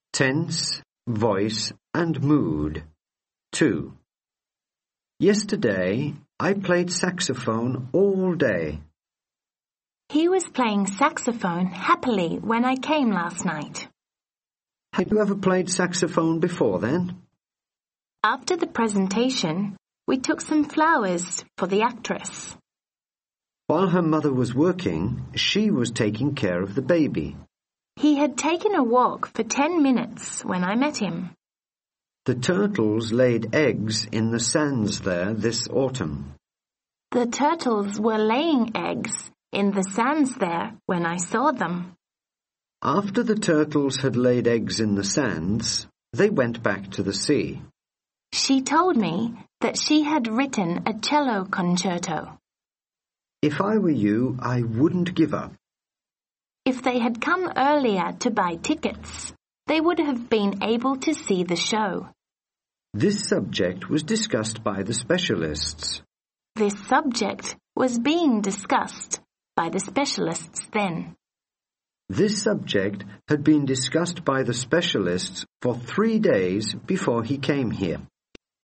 Tense, voice and mood. 2. Yesterday, I played saxophone all day. He was playing saxophone happily when I came last night. Had you ever played saxophone before then? After the presentation, we took some flowers for the actress. While her mother was working, she was taking care of the baby. He had taken a walk for 10 minutes when I met him. The turtles laid eggs in the sands there this autumn. The turtles were laying eggs in the sands there when I saw them. After the turtles had laid eggs in the sands, they went back to the sea. She told me that she had written a cello concerto. If I were you, I wouldn't give up. If they had come earlier to buy tickets, they would have been able to see the show. This subject was discussed by the specialists. This subject was being discussed by the specialists then. This subject had been discussed by the specialists for 3 days before he came here.